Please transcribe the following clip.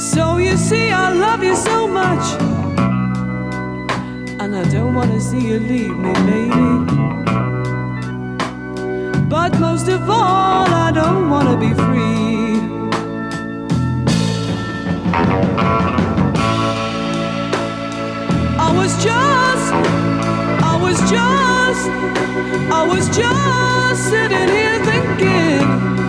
So you see, I love you so much, and I don't want to see you leave me, baby. But most of all, I don't want to be free. I was just sitting here thinking,